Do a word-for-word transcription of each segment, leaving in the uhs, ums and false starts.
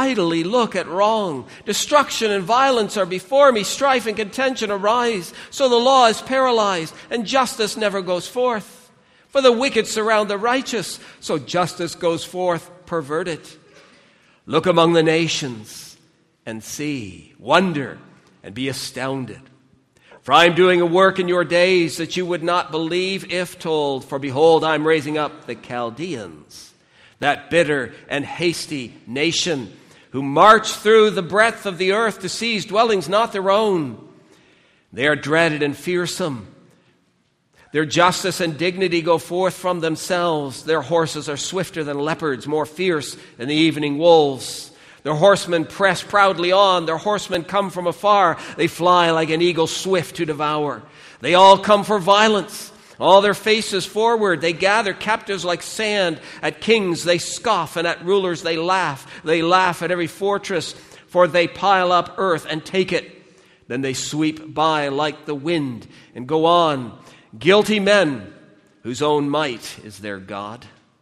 idly look at wrong? Destruction and violence are before me. Strife and contention arise. So the law is paralyzed, and justice never goes forth. For the wicked surround the righteous, so justice goes forth perverted. Look among the nations and see, wonder, and be astounded. For I am doing a work in your days that you would not believe if told. For behold, I am raising up the Chaldeans, that bitter and hasty nation, who march through the breadth of the earth to seize dwellings not their own. They are dreaded and fearsome. Their justice and dignity go forth from themselves. Their horses are swifter than leopards, more fierce than the evening wolves. Their horsemen press proudly on. Their horsemen come from afar. They fly like an eagle swift to devour. They all come for violence. All their faces forward. They gather captives like sand. At kings they scoff, and at rulers they laugh. They laugh at every fortress, for they pile up earth and take it. Then they sweep by like the wind and go on. Guilty men whose own might is their God.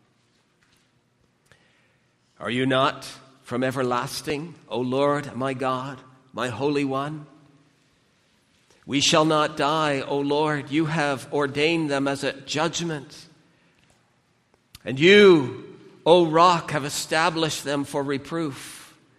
Are you not from everlasting, O Lord, my God, my Holy One? We shall not die, O Lord. You have ordained them as a judgment. And you, O Rock, have established them for reproof.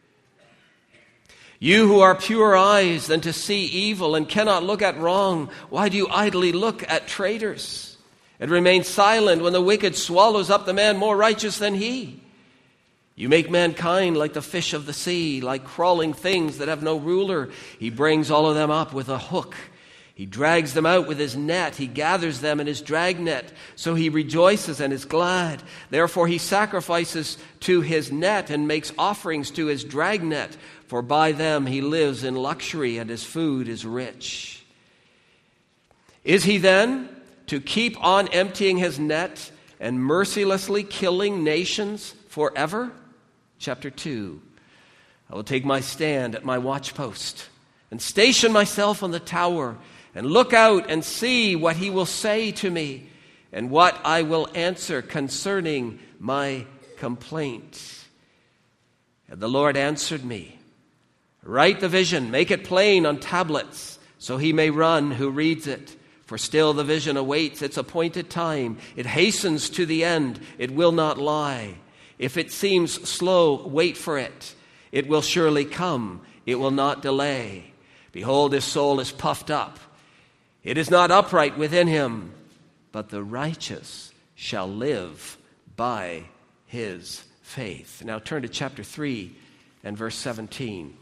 You who are pure eyes than to see evil and cannot look at wrong, why do you idly look at traitors and remain silent when the wicked swallows up the man more righteous than he? You make mankind like the fish of the sea, like crawling things that have no ruler. He brings all of them up with a hook. He drags them out with his net. He gathers them in his dragnet. So he rejoices and is glad. Therefore he sacrifices to his net and makes offerings to his dragnet. For by them he lives in luxury, and his food is rich. Is he then to keep on emptying his net and mercilessly killing nations forever? Chapter two. I will take my stand at my watchpost and station myself on the tower and look out and see what he will say to me and what I will answer concerning my complaint. And the Lord answered me, write the vision, make it plain on tablets, so he may run who reads it. For still the vision awaits its appointed time. It hastens to the end. It will not lie. If it seems slow, wait for it. It will surely come. It will not delay. Behold, his soul is puffed up. It is not upright within him, but the righteous shall live by his faith. Now turn to chapter three and verse seventeen.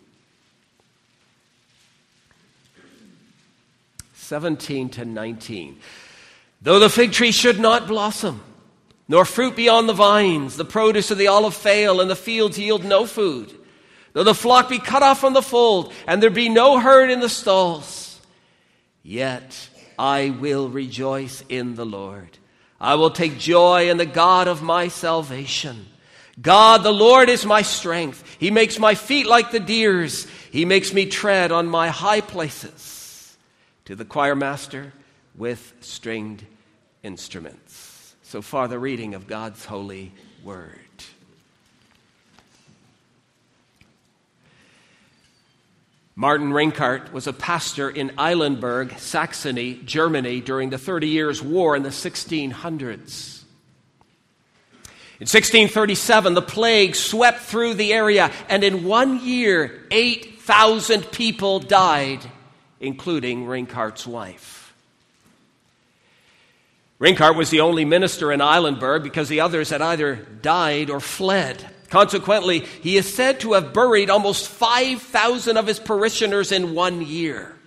seventeen to nineteen. Though the fig tree should not blossom, nor fruit be on the vines, the produce of the olive fail, and the fields yield no food, though the flock be cut off from the fold, and there be no herd in the stalls, yet I will rejoice in the Lord. I will take joy in the God of my salvation. God, the Lord, is my strength. He makes my feet like the deer's. He makes me tread on my high places. To the choir master with stringed instruments. So far, the reading of God's holy word. Martin Rinkart was a pastor in Eilenburg, Saxony, Germany, during the Thirty Years' War in the sixteen hundreds. In sixteen thirty-seven, the plague swept through the area, and in one year, eight thousand people died, including Rinkart's wife. Rinkart was the only minister in Eilenburg because the others had either died or fled. Consequently, he is said to have buried almost five thousand of his parishioners in one year.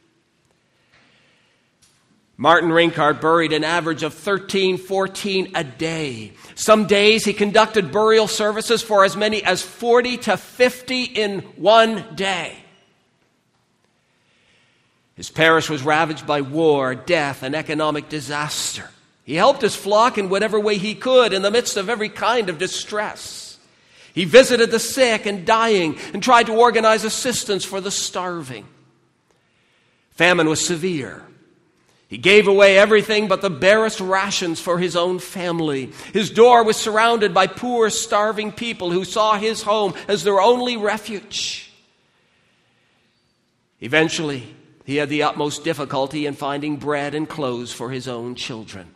Martin Rinkart buried an average of thirteen, fourteen a day. Some days he conducted burial services for as many as forty to fifty in one day. His parish was ravaged by war, death, and economic disaster. He helped his flock in whatever way he could in the midst of every kind of distress. He visited the sick and dying and tried to organize assistance for the starving. Famine was severe. He gave away everything but the barest rations for his own family. His door was surrounded by poor, starving people who saw his home as their only refuge. Eventually, he had the utmost difficulty in finding bread and clothes for his own children.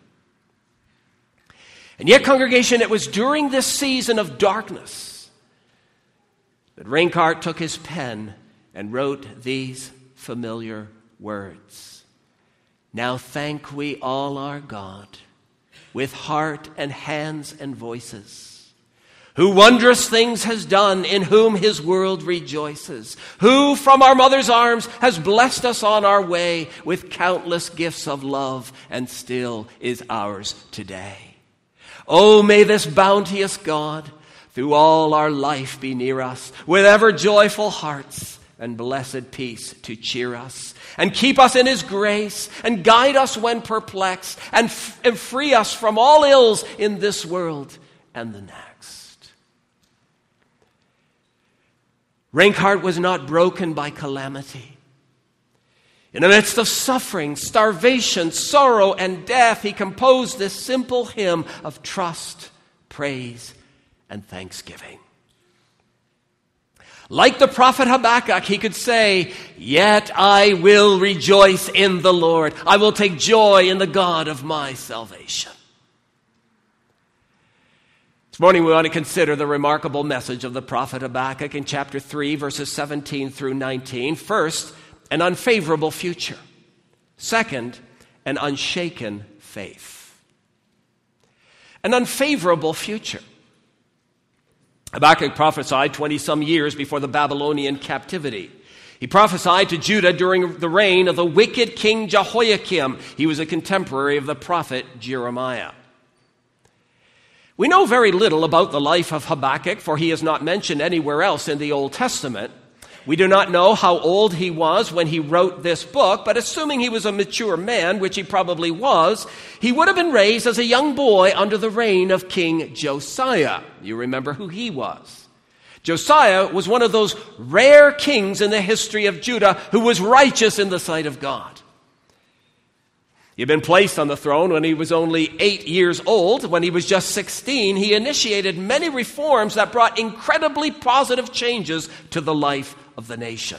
And yet, congregation, it was during this season of darkness that Rinckart took his pen and wrote these familiar words. Now thank we all our God with heart and hands and voices, who wondrous things has done, in whom his world rejoices, who from our mother's arms has blessed us on our way with countless gifts of love, and still is ours today. Oh, may this bounteous God through all our life be near us, with ever joyful hearts and blessed peace to cheer us, and keep us in his grace, and guide us when perplexed, and, f- and free us from all ills in this world and the next. Rinckart was not broken by calamity. In the midst of suffering, starvation, sorrow, and death, he composed this simple hymn of trust, praise, and thanksgiving. Like the prophet Habakkuk, he could say, "Yet I will rejoice in the Lord. I will take joy in the God of my salvation." This morning we want to consider the remarkable message of the prophet Habakkuk in chapter three, verses seventeen through nineteen. First, an unfavorable future. Second, an unshaken faith. An unfavorable future. Habakkuk prophesied twenty-some years before the Babylonian captivity. He prophesied to Judah during the reign of the wicked King Jehoiakim. He was a contemporary of the prophet Jeremiah. We know very little about the life of Habakkuk, for he is not mentioned anywhere else in the Old Testament. We do not know how old he was when he wrote this book, but assuming he was a mature man, which he probably was, he would have been raised as a young boy under the reign of King Josiah. You remember who he was. Josiah was one of those rare kings in the history of Judah who was righteous in the sight of God. He had been placed on the throne when he was only eight years old. When he was just sixteen, he initiated many reforms that brought incredibly positive changes to the life of the nation.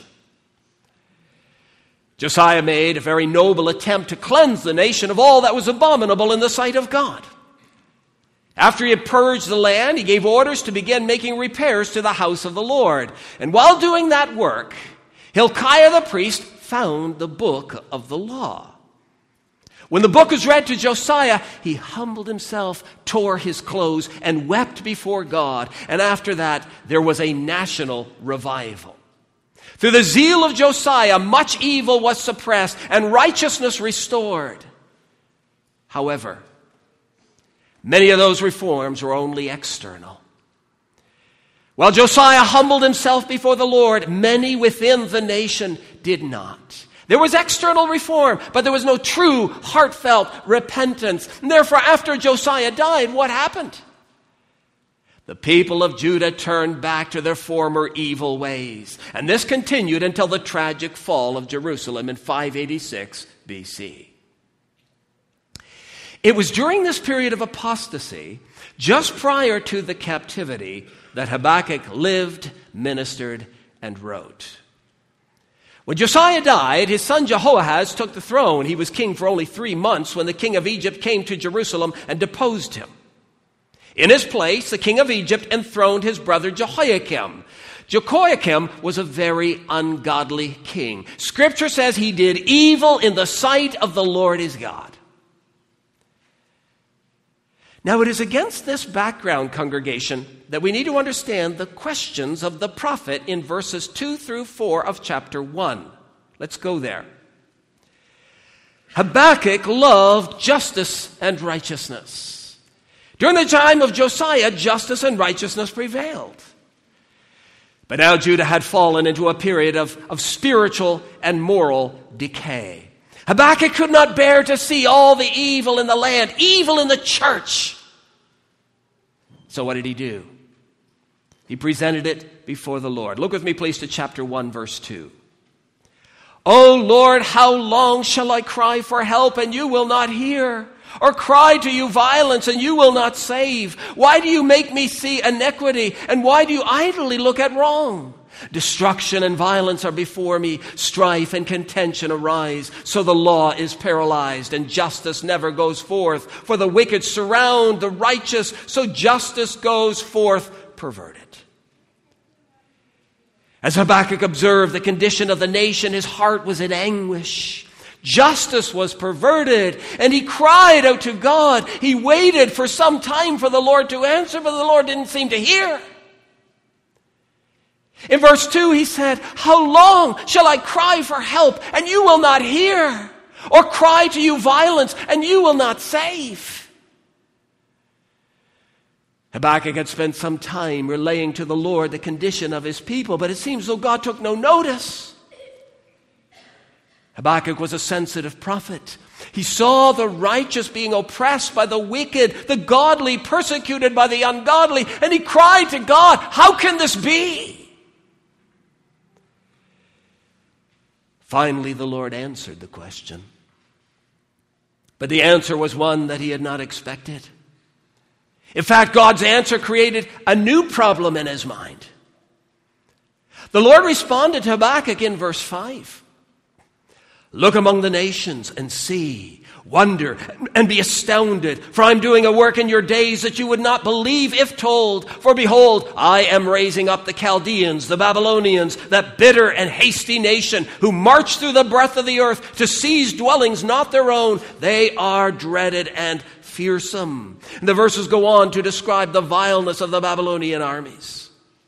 Josiah made a very noble attempt to cleanse the nation of all that was abominable in the sight of God. After he had purged the land, he gave orders to begin making repairs to the house of the Lord. And while doing that work, Hilkiah the priest found the book of the law. When the book was read to Josiah, he humbled himself, tore his clothes, and wept before God. And after that, there was a national revival. Through the zeal of Josiah, much evil was suppressed and righteousness restored. However, many of those reforms were only external. While Josiah humbled himself before the Lord, many within the nation did not. There was external reform, but there was no true, heartfelt repentance. And therefore, after Josiah died, what happened? The people of Judah turned back to their former evil ways. And this continued until the tragic fall of Jerusalem in five eighty-six B C. It was during this period of apostasy, just prior to the captivity, that Habakkuk lived, ministered, and wrote. When Josiah died, his son Jehoahaz took the throne. He was king for only three months when the king of Egypt came to Jerusalem and deposed him. In his place, the king of Egypt enthroned his brother Jehoiakim. Jehoiakim was a very ungodly king. Scripture says he did evil in the sight of the Lord his God. Now, it is against this background, congregation, that we need to understand the questions of the prophet in verses two through four of chapter one. Let's go there. Habakkuk loved justice and righteousness. During the time of Josiah, justice and righteousness prevailed. But now Judah had fallen into a period of, of spiritual and moral decay. Habakkuk could not bear to see all the evil in the land, evil in the church. So what did he do? He presented it before the Lord. Look with me, please, to chapter one, verse two. O Lord, how long shall I cry for help, and you will not hear? Or cry to you violence, and you will not save? Why do you make me see iniquity, and why do you idly look at wrong? Destruction and violence are before me. Strife and contention arise. So the law is paralyzed, and justice never goes forth. For the wicked surround the righteous, so justice goes forth perverted. As Habakkuk observed the condition of the nation, his heart was in anguish. Justice was perverted, and he cried out to God. He waited for some time for the Lord to answer, but the Lord didn't seem to hear. In verse two, he said, how long shall I cry for help, and you will not hear? Or cry to you violence, and you will not save? Habakkuk had spent some time relaying to the Lord the condition of his people, but it seems though God took no notice. Habakkuk was a sensitive prophet. He saw the righteous being oppressed by the wicked, the godly persecuted by the ungodly, and he cried to God, how can this be? Finally, the Lord answered the question. But the answer was one that he had not expected. In fact, God's answer created a new problem in his mind. The Lord responded to Habakkuk in verse five. Look among the nations and see, wonder, and be astounded, for I'm doing a work in your days that you would not believe if told. For behold, I am raising up the Chaldeans, the Babylonians, that bitter and hasty nation, who march through the breadth of the earth to seize dwellings not their own. They are dreaded and fearsome. And the verses go on to describe the vileness of the Babylonian armies.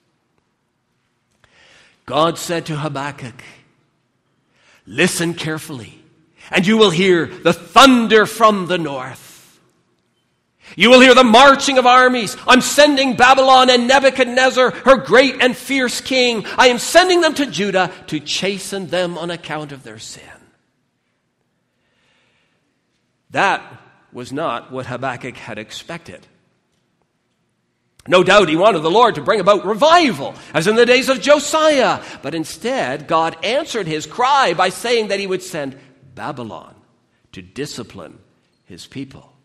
God said to Habakkuk, listen carefully, and you will hear the thunder from the north. You will hear the marching of armies. I'm sending Babylon and Nebuchadnezzar, her great and fierce king. I am sending them to Judah to chasten them on account of their sin. That was not what Habakkuk had expected. No doubt he wanted the Lord to bring about revival, as in the days of Josiah. But instead, God answered his cry by saying that he would send Babylon to discipline his people.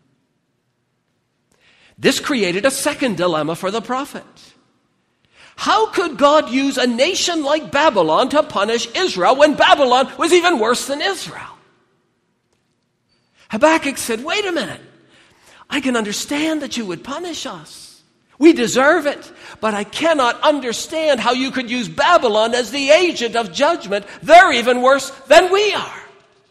This created a second dilemma for the prophet. How could God use a nation like Babylon to punish Israel when Babylon was even worse than Israel? Habakkuk said, wait a minute. I can understand that you would punish us. We deserve it. But I cannot understand how you could use Babylon as the agent of judgment. They're even worse than we are.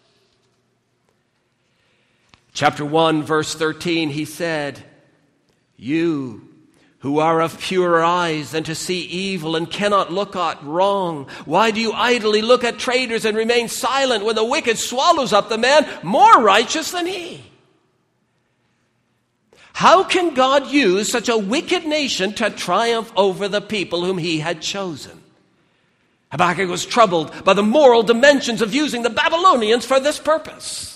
Chapter one, verse thirteen, he said, you who are of purer eyes than to see evil and cannot look at wrong, why do you idly look at traitors and remain silent when the wicked swallows up the man more righteous than he? How can God use such a wicked nation to triumph over the people whom he had chosen? Habakkuk was troubled by the moral dimensions of using the Babylonians for this purpose.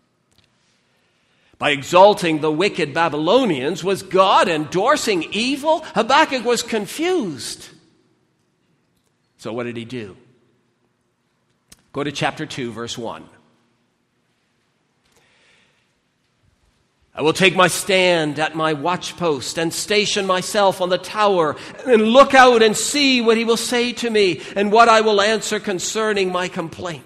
By exalting the wicked Babylonians, was God endorsing evil? Habakkuk was confused. So what did he do? Go to chapter two, verse one. I will take my stand at my watchpost and station myself on the tower and look out and see what he will say to me and what I will answer concerning my complaint.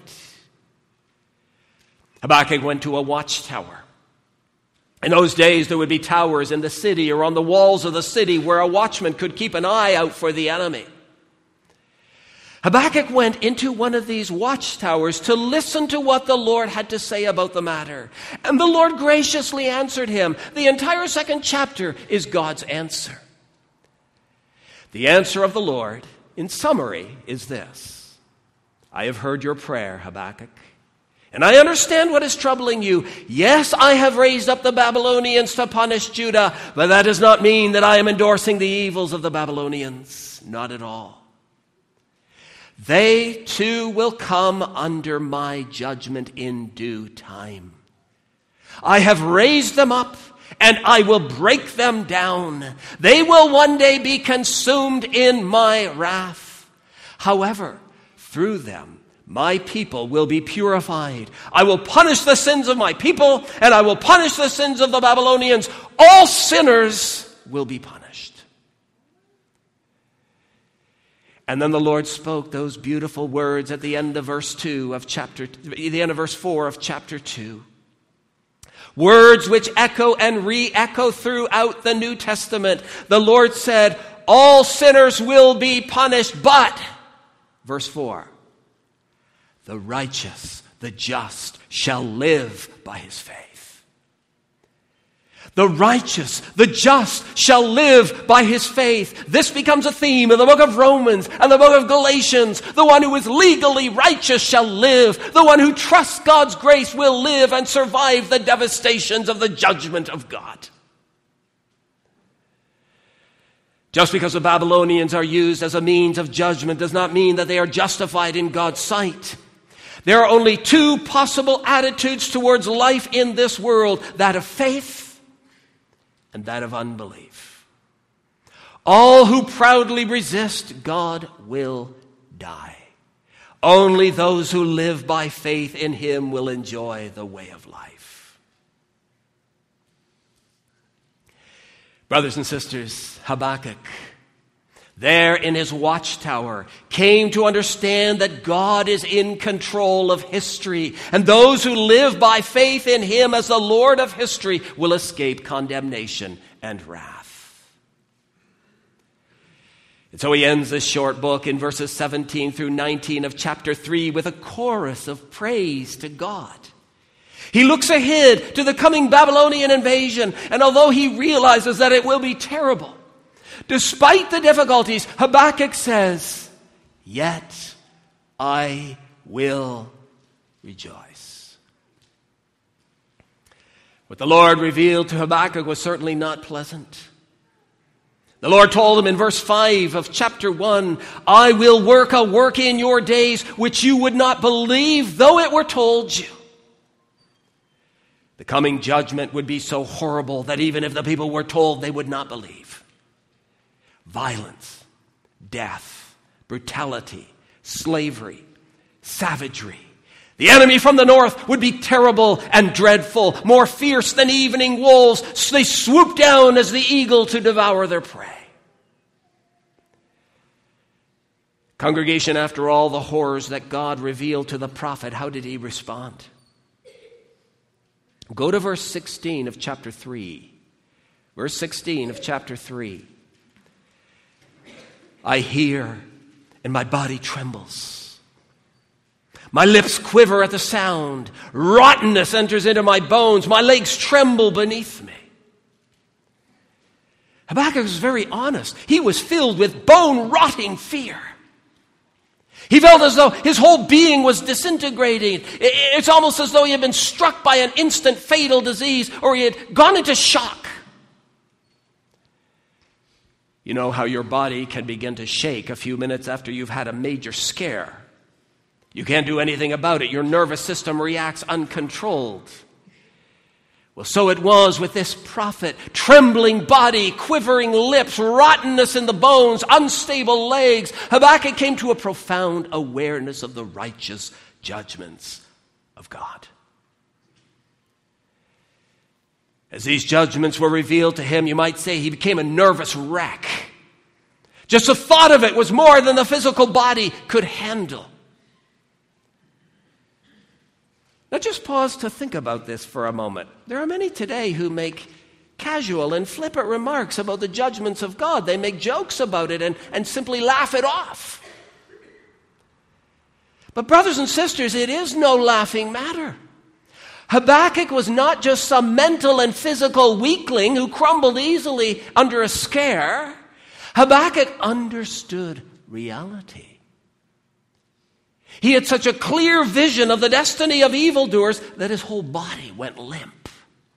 Habakkuk went to a watchtower. In those days, there would be towers in the city or on the walls of the city where a watchman could keep an eye out for the enemy. Habakkuk went into one of these watchtowers to listen to what the Lord had to say about the matter. And the Lord graciously answered him. The entire second chapter is God's answer. The answer of the Lord, in summary, is this. I have heard your prayer, Habakkuk. And I understand what is troubling you. Yes, I have raised up the Babylonians to punish Judah, but that does not mean that I am endorsing the evils of the Babylonians. Not at all. They too will come under my judgment in due time. I have raised them up, and I will break them down. They will one day be consumed in my wrath. However, through them, my people will be purified. I will punish the sins of my people, and I will punish the sins of the Babylonians. All sinners will be punished. And then the Lord spoke those beautiful words at the end of verse two of chapter, the end of verse four of chapter two. Words which echo and re-echo throughout the New Testament. The Lord said, all sinners will be punished, but, verse four, the righteous, the just, shall live by his faith. The righteous, the just, shall live by his faith. This becomes a theme in the book of Romans and the book of Galatians. The one who is legally righteous shall live. The one who trusts God's grace will live and survive the devastations of the judgment of God. Just because the Babylonians are used as a means of judgment does not mean that they are justified in God's sight. There are only two possible attitudes towards life in this world, that of faith and that of unbelief. All who proudly resist God will die. Only those who live by faith in him will enjoy the way of life. Brothers and sisters, Habakkuk, there in his watchtower, came to understand that God is in control of history, and those who live by faith in him as the Lord of history will escape condemnation and wrath. And so he ends this short book in verses seventeen through nineteen of chapter three with a chorus of praise to God. He looks ahead to the coming Babylonian invasion, and although he realizes that it will be terrible, despite the difficulties, Habakkuk says, yet I will rejoice. What the Lord revealed to Habakkuk was certainly not pleasant. The Lord told him in verse five of chapter one, I will work a work in your days which you would not believe, though it were told you. The coming judgment would be so horrible that even if the people were told, they would not believe. Violence, death, brutality, slavery, savagery. The enemy from the north would be terrible and dreadful, more fierce than evening wolves. So they swoop down as the eagle to devour their prey. Congregation, after all the horrors that God revealed to the prophet, how did he respond? Go to verse sixteen of chapter three. Verse sixteen of chapter three. I hear, and my body trembles. My lips quiver at the sound. Rottenness enters into my bones. My legs tremble beneath me. Habakkuk was very honest. He was filled with bone-rotting fear. He felt as though his whole being was disintegrating. It's almost as though he had been struck by an instant fatal disease, or he had gone into shock. You know how your body can begin to shake a few minutes after you've had a major scare. You can't do anything about it. Your nervous system reacts uncontrolled. Well, so it was with this prophet. Trembling body, quivering lips, rottenness in the bones, unstable legs. Habakkuk came to a profound awareness of the righteous judgments of God. As these judgments were revealed to him, you might say he became a nervous wreck. Just the thought of it was more than the physical body could handle. Now just pause to think about this for a moment. There are many today who make casual and flippant remarks about the judgments of God. They make jokes about it and, and simply laugh it off. But brothers and sisters, it is no laughing matter. Habakkuk was not just some mental and physical weakling who crumbled easily under a scare. Habakkuk understood reality. He had such a clear vision of the destiny of evildoers that his whole body went limp.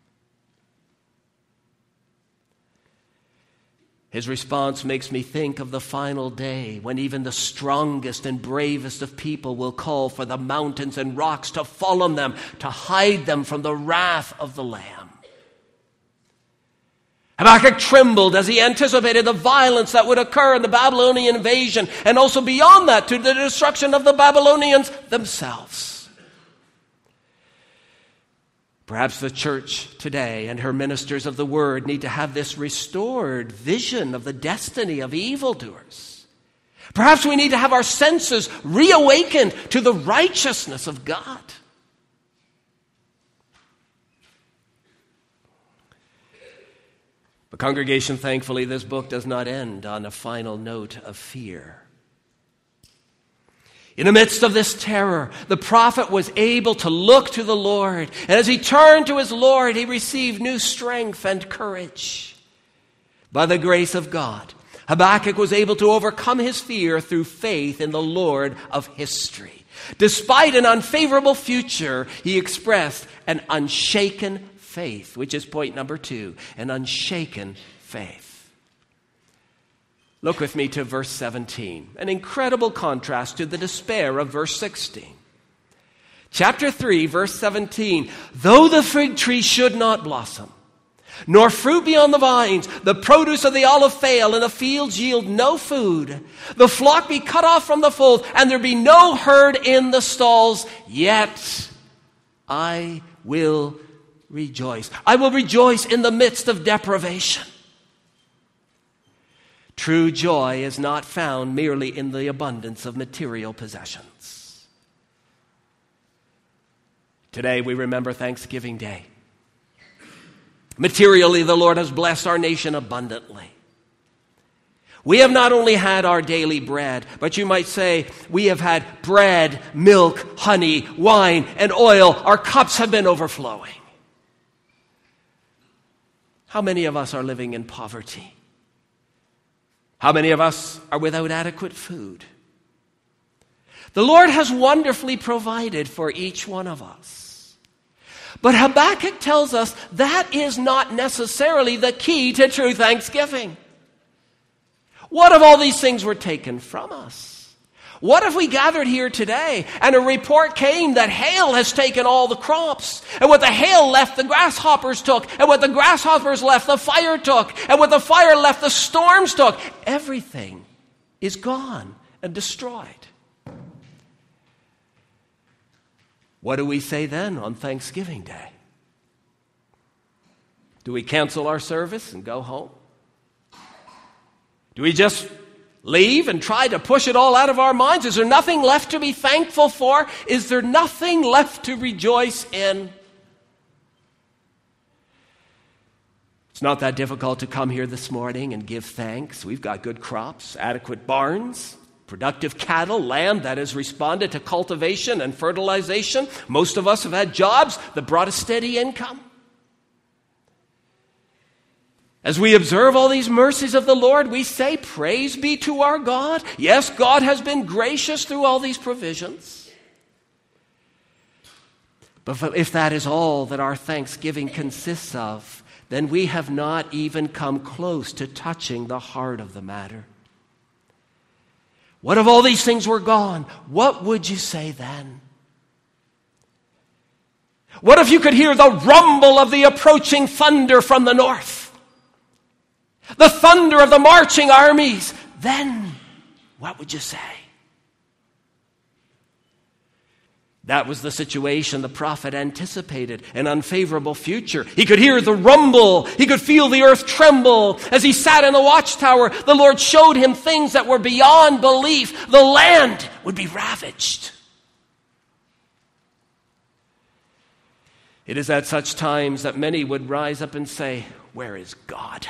His response makes me think of the final day when even the strongest and bravest of people will call for the mountains and rocks to fall on them, to hide them from the wrath of the Lamb. Habakkuk trembled as he anticipated the violence that would occur in the Babylonian invasion, and also beyond that, to the destruction of the Babylonians themselves. Perhaps the church today and her ministers of the word need to have this restored vision of the destiny of evildoers. Perhaps we need to have our senses reawakened to the righteousness of God. But congregation, thankfully, this book does not end on a final note of fear. In the midst of this terror, the prophet was able to look to the Lord. And as he turned to his Lord, he received new strength and courage. By the grace of God, Habakkuk was able to overcome his fear through faith in the Lord of history. Despite an unfavorable future, he expressed an unshaken faith, which is point number two, an unshaken faith. Look with me to verse seventeen, an incredible contrast to the despair of verse sixteen. Chapter three, verse seventeen, though the fig tree should not blossom, nor fruit be on the vines, the produce of the olive fail, and the fields yield no food, the flock be cut off from the fold, and there be no herd in the stalls, yet I will rejoice. I will rejoice in the midst of deprivation. True joy is not found merely in the abundance of material possessions. Today we remember Thanksgiving Day. Materially, the Lord has blessed our nation abundantly. We have not only had our daily bread, but you might say we have had bread, milk, honey, wine, and oil. Our cups have been overflowing. How many of us are living in poverty? How many of us are without adequate food? The Lord has wonderfully provided for each one of us. But Habakkuk tells us that is not necessarily the key to true thanksgiving. What if all these things were taken from us? What if we gathered here today and a report came that hail has taken all the crops, and what the hail left the grasshoppers took, and what the grasshoppers left the fire took, and what the fire left the storms took? Everything is gone and destroyed. What do we say then on Thanksgiving Day? Do we cancel our service and go home? Do we just leave and try to push it all out of our minds? Is there nothing left to be thankful for? Is there nothing left to rejoice in? It's not that difficult to come here this morning and give thanks. We've got good crops, adequate barns, productive cattle, land that has responded to cultivation and fertilization. Most of us have had jobs that brought a steady income. As we observe all these mercies of the Lord, we say, praise be to our God. Yes, God has been gracious through all these provisions. But if that is all that our thanksgiving consists of, then we have not even come close to touching the heart of the matter. What if all these things were gone? What would you say then? What if you could hear the rumble of the approaching thunder from the north? The thunder of the marching armies? Then what would you say? That was the situation the prophet anticipated, an unfavorable future. He could hear the rumble. He could feel the earth tremble. As he sat in the watchtower, the Lord showed him things that were beyond belief. The land would be ravaged. It is at such times that many would rise up and say, where is God?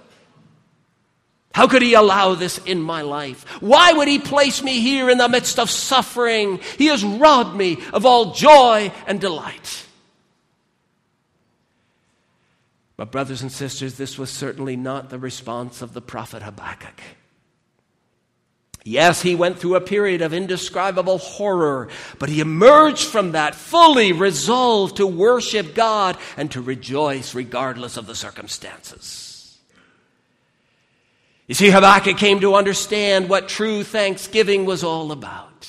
How could he allow this in my life? Why would he place me here in the midst of suffering? He has robbed me of all joy and delight. But brothers and sisters, this was certainly not the response of the prophet Habakkuk. Yes, he went through a period of indescribable horror, but he emerged from that fully resolved to worship God and to rejoice regardless of the circumstances. You see, Habakkuk came to understand what true thanksgiving was all about.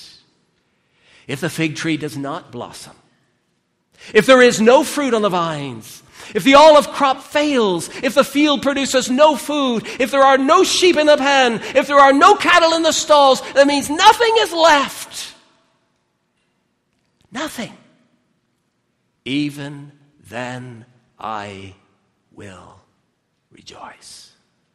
If the fig tree does not blossom, if there is no fruit on the vines, If the olive crop fails, if the field produces no food, if there are no sheep in the pen, if there are no cattle in the stalls, that means nothing is left. Nothing. Even then I will rejoice.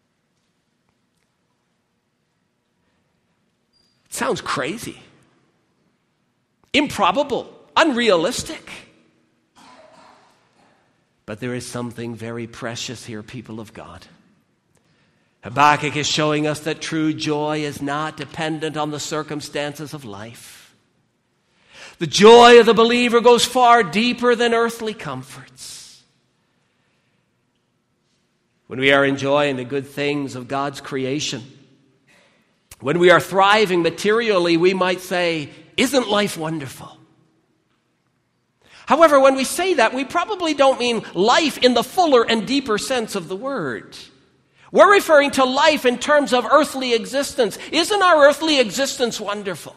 It sounds crazy, improbable, unrealistic. But there is something very precious here, people of God. Habakkuk is showing us that true joy is not dependent on the circumstances of life. The joy of the believer goes far deeper than earthly comforts. When we are enjoying the good things of God's creation, when we are thriving materially, we might say, "Isn't life wonderful?" However, when we say that, we probably don't mean life in the fuller and deeper sense of the word. We're referring to life in terms of earthly existence. Isn't our earthly existence wonderful?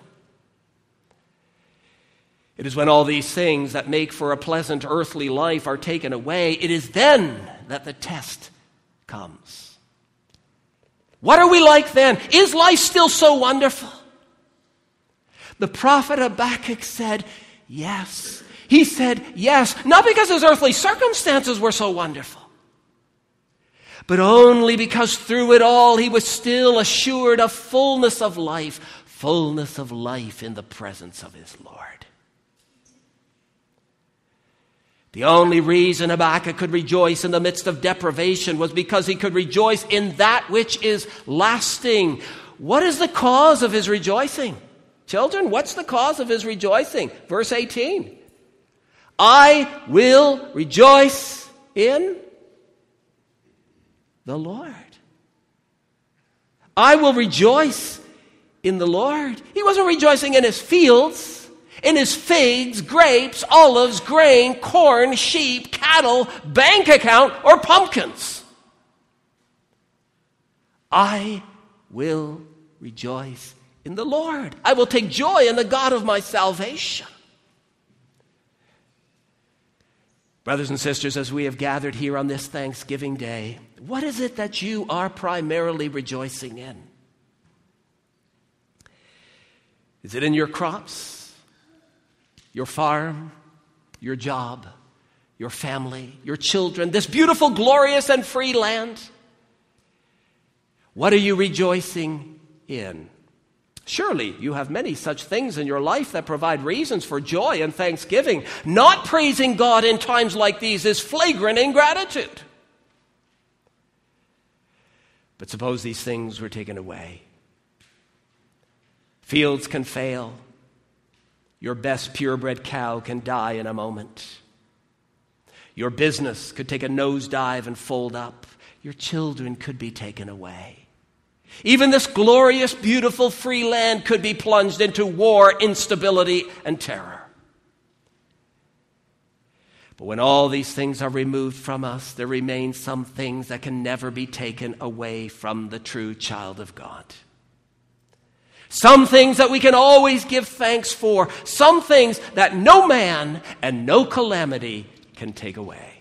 It is when all these things that make for a pleasant earthly life are taken away, it is then that the test comes. What are we like then? Is life still so wonderful? The prophet Habakkuk said, yes. He said yes, not because his earthly circumstances were so wonderful, but only because through it all he was still assured of fullness of life, fullness of life in the presence of his Lord. The only reason Habakkuk could rejoice in the midst of deprivation was because he could rejoice in that which is lasting. What is the cause of his rejoicing? Children, what's the cause of his rejoicing? Verse eighteen. I will rejoice in the Lord. I will rejoice in the Lord. He wasn't rejoicing in his fields, in his figs, grapes, olives, grain, corn, sheep, cattle, bank account, or pumpkins. I will rejoice in the Lord. I will take joy in the God of my salvation. Brothers and sisters, as we have gathered here on this Thanksgiving Day, what is it that you are primarily rejoicing in? Is it in your crops, your farm, your job, your family, your children, this beautiful, glorious, and free land? What are you rejoicing in? Surely you have many such things in your life that provide reasons for joy and thanksgiving. Not praising God in times like these is flagrant ingratitude. But suppose these things were taken away. Fields can fail. Your best purebred cow can die in a moment. Your business could take a nosedive and fold up. Your children could be taken away. Even this glorious, beautiful, free land could be plunged into war, instability, and terror. But when all these things are removed from us, there remain some things that can never be taken away from the true child of God. Some things that we can always give thanks for. Some things that no man and no calamity can take away.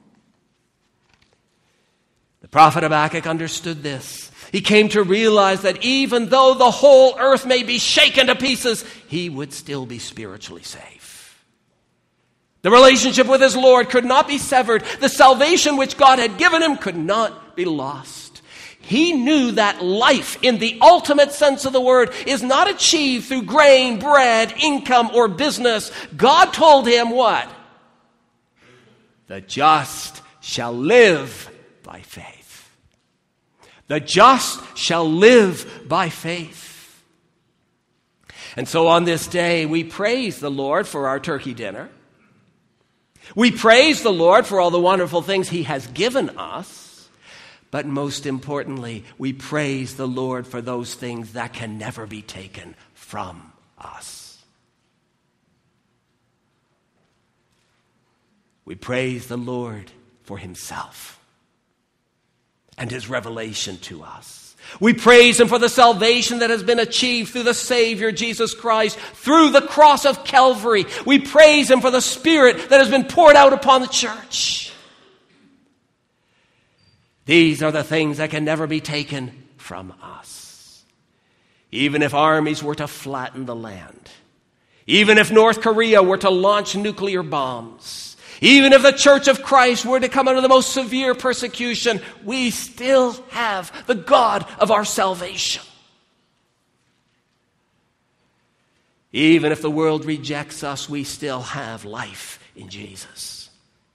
The prophet Habakkuk understood this. He came to realize that even though the whole earth may be shaken to pieces, he would still be spiritually safe. The relationship with his Lord could not be severed. The salvation which God had given him could not be lost. He knew that life, in the ultimate sense of the word, is not achieved through grain, bread, income, or business. God told him what? The just shall live by faith. The just shall live by faith. And so on this day, we praise the Lord for our turkey dinner. We praise the Lord for all the wonderful things he has given us. But most importantly, we praise the Lord for those things that can never be taken from us. We praise the Lord for himself and his revelation to us. We praise him for the salvation that has been achieved through the Savior, Jesus Christ, through the cross of Calvary. We praise him for the Spirit that has been poured out upon the church. These are the things that can never be taken from us. Even if armies were to flatten the land, even if North Korea were to launch nuclear bombs, even if the Church of Christ were to come under the most severe persecution, we still have the God of our salvation. Even if the world rejects us, we still have life in Jesus.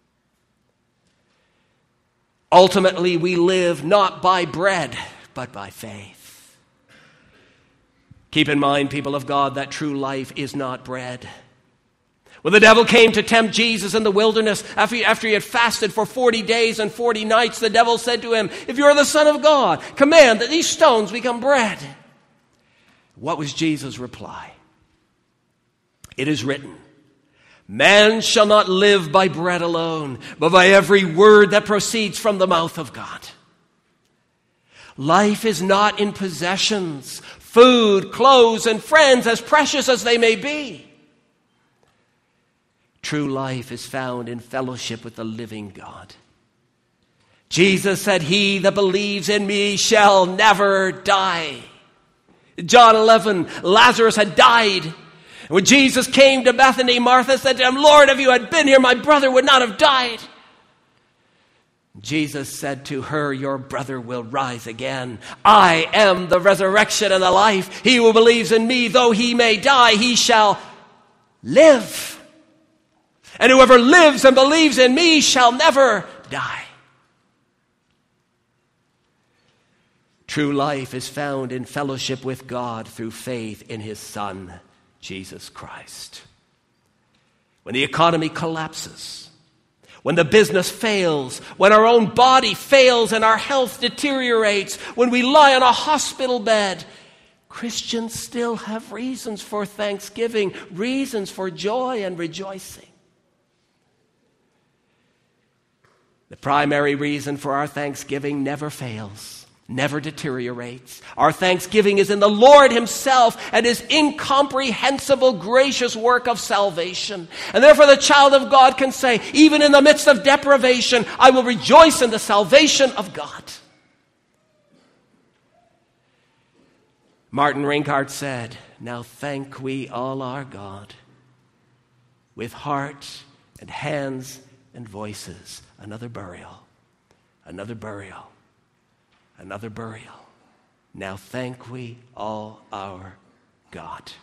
Ultimately, we live not by bread, but by faith. Keep in mind, people of God, that true life is not bread. When the devil came to tempt Jesus in the wilderness, after he, after he had fasted for forty days and forty nights, the devil said to him, "If you are the Son of God, command that these stones become bread." What was Jesus' reply? It is written, "Man shall not live by bread alone, but by every word that proceeds from the mouth of God." Life is not in possessions, food, clothes, and friends, as precious as they may be. True life is found in fellowship with the living God. Jesus said, "He that believes in me shall never die." John eleven, Lazarus had died. When Jesus came to Bethany, Martha said to him, "Lord, if you had been here, my brother would not have died." Jesus said to her, "Your brother will rise again. I am the resurrection and the life. He who believes in me, though he may die, he shall live. And whoever lives and believes in me shall never die." True life is found in fellowship with God through faith in his Son, Jesus Christ. When the economy collapses, when the business fails, when our own body fails and our health deteriorates, when we lie on a hospital bed, Christians still have reasons for thanksgiving, reasons for joy and rejoicing. The primary reason for our thanksgiving never fails, never deteriorates. Our thanksgiving is in the Lord himself and his incomprehensible, gracious work of salvation. And therefore the child of God can say, even in the midst of deprivation, I will rejoice in the salvation of God. Martin Rinkart said, "Now thank we all our God with heart and hands and voices." Another burial, another burial, another burial. Now thank we all our God.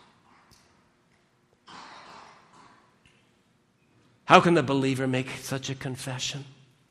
How can the believer make such a confession?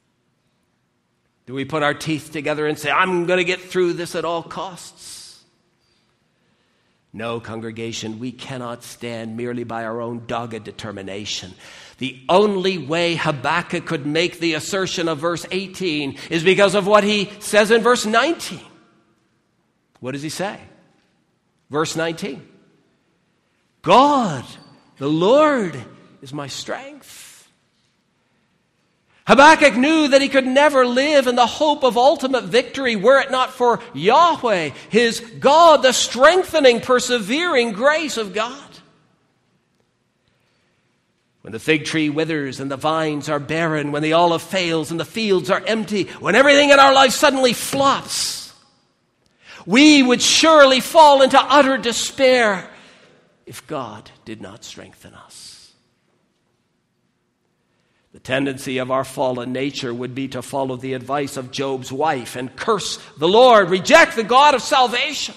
Do we put our teeth together and say, "I'm going to get through this at all costs"? No, congregation, we cannot stand merely by our own dogged determination. The only way Habakkuk could make the assertion of verse eighteen is because of what he says in verse nineteen. What does he say? Verse nineteen. God, the Lord, is my strength. Habakkuk knew that he could never live in the hope of ultimate victory were it not for Yahweh, his God, the strengthening, persevering grace of God. When the fig tree withers and the vines are barren, when the olive fails and the fields are empty, when everything in our life suddenly flops, we would surely fall into utter despair if God did not strengthen us. The tendency of our fallen nature would be to follow the advice of Job's wife and curse the Lord, reject the God of salvation.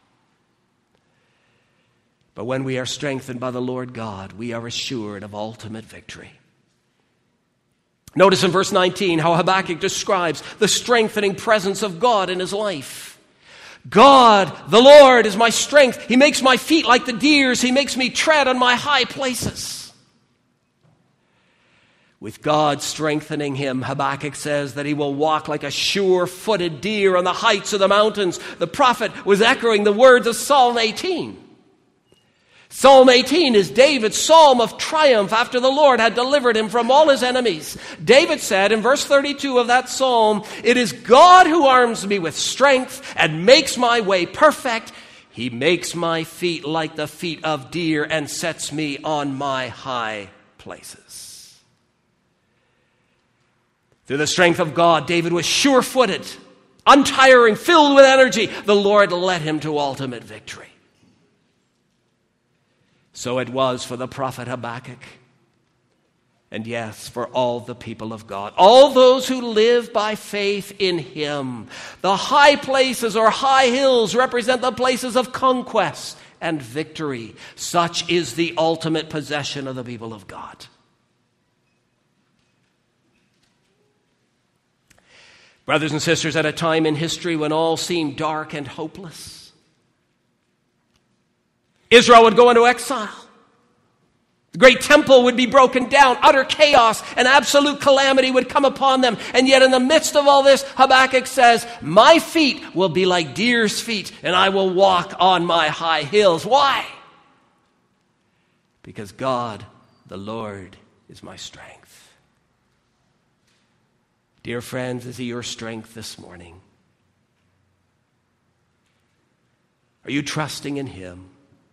But when we are strengthened by the Lord God, we are assured of ultimate victory. Notice in verse nineteen how Habakkuk describes the strengthening presence of God in his life. God, the Lord, is my strength. He makes my feet like the deer's. He makes me tread on my high places. With God strengthening him, Habakkuk says that he will walk like a sure-footed deer on the heights of the mountains. The prophet was echoing the words of Psalm eighteen. Psalm eighteen is David's psalm of triumph after the Lord had delivered him from all his enemies. David said in verse thirty-two of that psalm, "It is God who arms me with strength and makes my way perfect. He makes my feet like the feet of deer and sets me on my high places." Through the strength of God, David was sure-footed, untiring, filled with energy. The Lord led him to ultimate victory. So it was for the prophet Habakkuk. And yes, for all the people of God, all those who live by faith in him. The high places or high hills represent the places of conquest and victory. Such is the ultimate possession of the people of God. Brothers and sisters, at a time in history when all seemed dark and hopeless, Israel would go into exile. The great temple would be broken down. Utter chaos and absolute calamity would come upon them. And yet in the midst of all this, Habakkuk says, my feet will be like deer's feet, and I will walk on my high hills. Why? Because God, the Lord, is my strength. Dear friends, is he your strength this morning? Are you trusting in him?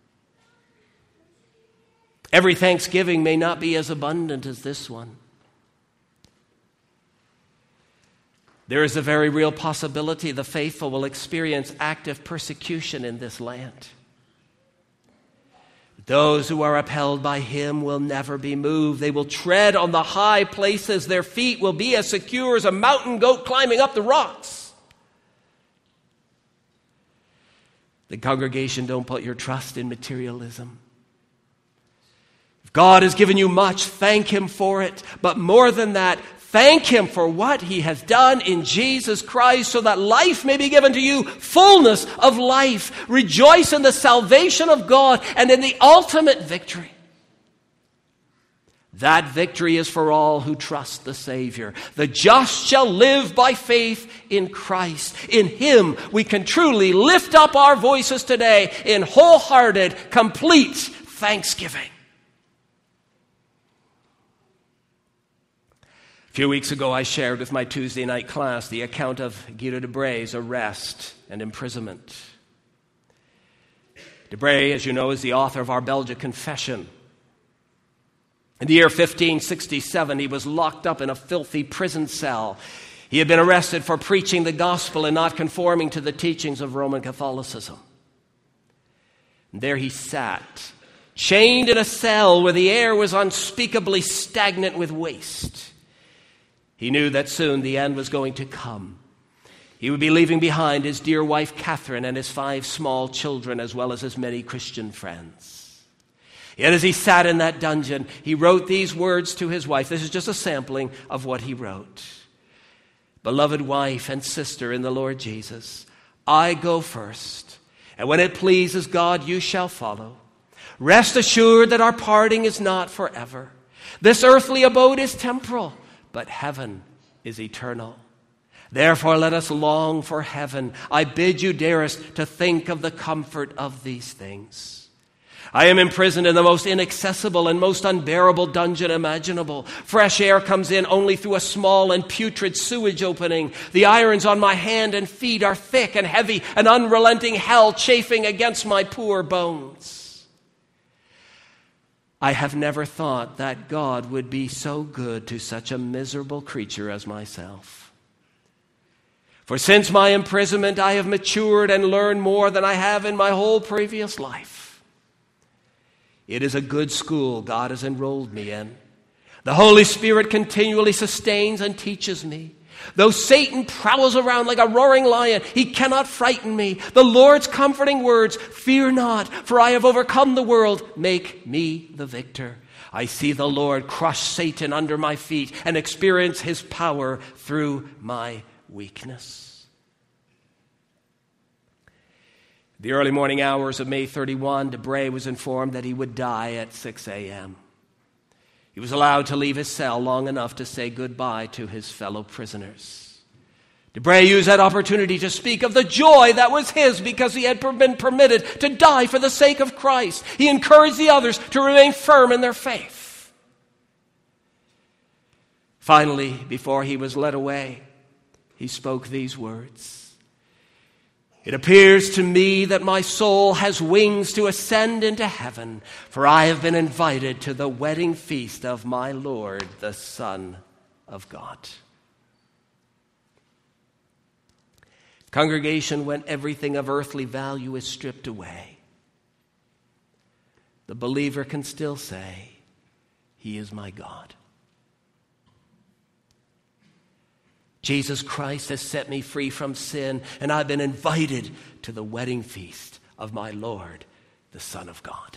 Every Thanksgiving may not be as abundant as this one. There is a very real possibility the faithful will experience active persecution in this land. Those who are upheld by him will never be moved. They will tread on the high places. Their feet will be as secure as a mountain goat climbing up the rocks. The congregation, don't put your trust in materialism. If God has given you much, thank him for it. But more than that, thank him for what he has done in Jesus Christ so that life may be given to you, fullness of life. Rejoice in the salvation of God and in the ultimate victory. That victory is for all who trust the Savior. The just shall live by faith in Christ. In him we can truly lift up our voices today in wholehearted, complete thanksgiving. A few weeks ago, I shared with my Tuesday night class the account of Guido de Bray's arrest and imprisonment. De Bray, as you know, is the author of Our Belgic Confession. In the year fifteen sixty-seven, he was locked up in a filthy prison cell. He had been arrested for preaching the gospel and not conforming to the teachings of Roman Catholicism. And there he sat, chained in a cell where the air was unspeakably stagnant with waste. He knew that soon the end was going to come. He would be leaving behind his dear wife Catherine and his five small children, as well as his many Christian friends. Yet as he sat in that dungeon, he wrote these words to his wife. This is just a sampling of what he wrote. Beloved wife and sister in the Lord Jesus, I go first, and when it pleases God, you shall follow. Rest assured that our parting is not forever. This earthly abode is temporal, but heaven is eternal. Therefore, let us long for heaven. I bid you, dearest, to think of the comfort of these things. I am imprisoned in the most inaccessible and most unbearable dungeon imaginable. Fresh air comes in only through a small and putrid sewage opening. The irons on my hand and feet are thick and heavy, an unrelenting hell chafing against my poor bones. I have never thought that God would be so good to such a miserable creature as myself. For since my imprisonment, I have matured and learned more than I have in my whole previous life. It is a good school God has enrolled me in. The Holy Spirit continually sustains and teaches me. Though Satan prowls around like a roaring lion, he cannot frighten me. The Lord's comforting words, fear not, for I have overcome the world, make me the victor. I see the Lord crush Satan under my feet and experience his power through my weakness. The early morning hours of May thirty-first, de Bray was informed that he would die at six a.m. He was allowed to leave his cell long enough to say goodbye to his fellow prisoners. De Bray used that opportunity to speak of the joy that was his because he had been permitted to die for the sake of Christ. He encouraged the others to remain firm in their faith. Finally, before he was led away, he spoke these words. It appears to me that my soul has wings to ascend into heaven, for I have been invited to the wedding feast of my Lord, the Son of God. Congregation, when everything of earthly value is stripped away, the believer can still say, He is my God. Jesus Christ has set me free from sin, and I've been invited to the wedding feast of my Lord, the Son of God.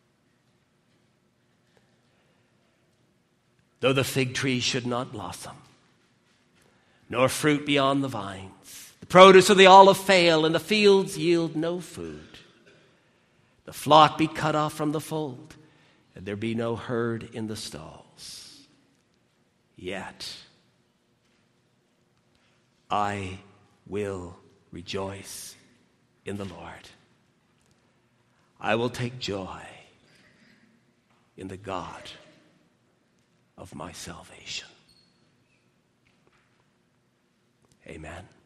Though the fig tree should not blossom, nor fruit be on the vines, the produce of the olive fail, and the fields yield no food, the flock be cut off from the fold, and there be no herd in the stalls, yet I will rejoice in the Lord. I will take joy in the God of my salvation. Amen.